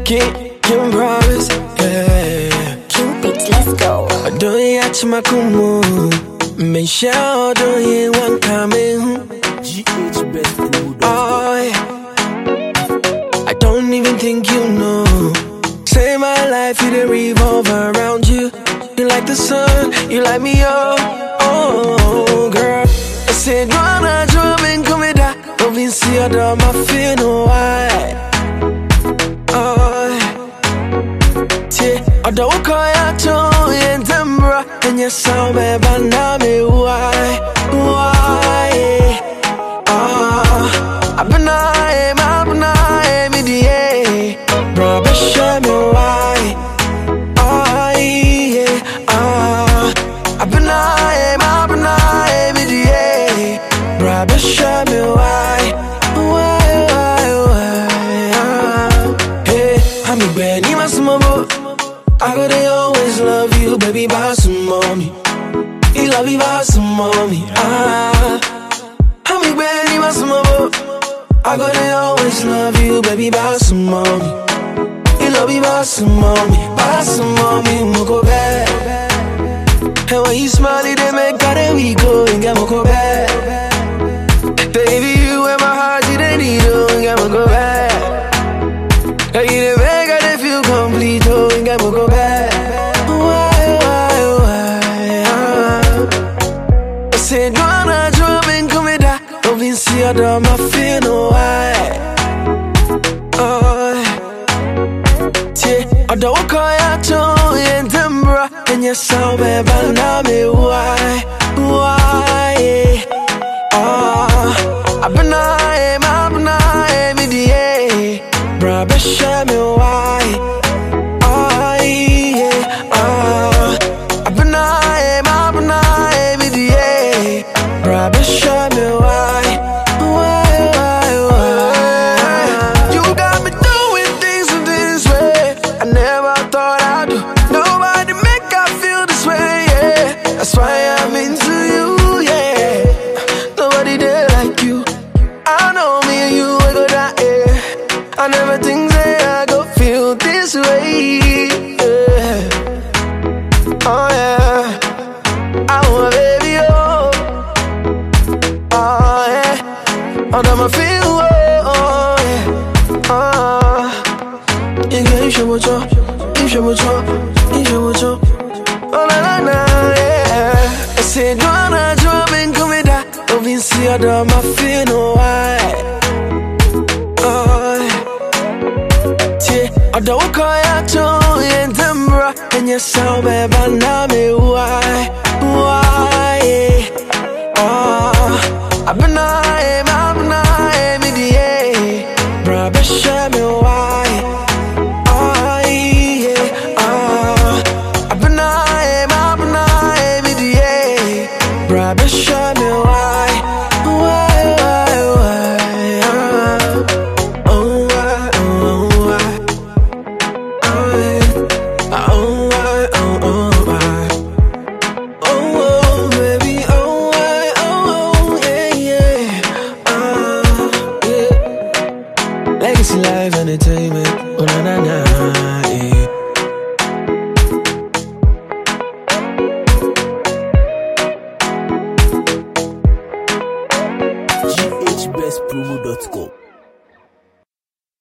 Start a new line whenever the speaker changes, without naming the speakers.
Kim Brothers, yeah.
King Beats, let's go.
Do you watch my kumu? Me show do you want coming?
GH Best Promo.
Oh, yeah. I don't even think you know. Say my life, it revolve around you. You like the sun, you light me up. Oh, girl. I said, wanna drum and come with that. Don't even see your dog, my feel no why. I don't call you to in Tembra, and you saw me, but now me why? I've been me the bro, but show me why? I've been me the bro, but show me why? Hey, I'm a Benny, my small. I gotta always love you, baby, by some mommy. You love me by some mommy. I'm a baby, by some mommy. I gotta always love you, baby, by some mommy. You love me by some mommy, moko bad. And when you smile, it make that we go and get moko bad. Baby, you and my heart, you don't need to get moko bad. You the make I feel complete, oh, and get moko bad. I said, wanna drum and come with that. Don't even see your dog, my feel no why. I don't call you to in Tembra, and you saw me, but now me why? I've been me the bro, but show me why? I've been me the bro, but show me why? You got me doing things in this way I never thought I'd do. Nobody make I feel this way, yeah. That's why I'm into you, yeah. Nobody there like you. I know me and you will go down, yeah. I never think that I go feel this way, yeah. Oh yeah, I want a baby, oh. Oh yeah, I know my feel, oh yeah. You can show what's up, you show what's up, you show what's up. Oh na na na, yeah. I said, wanna drum and come with that. Don't even see your dog, my feel no why. I don't call you to in Tembra, and you saw me, but now me why? I've been me the bro, but show me why? I've been me the bro, but show me why? Legacy Live Entertainment, oh na na na, yeah.
GHBestPromo.com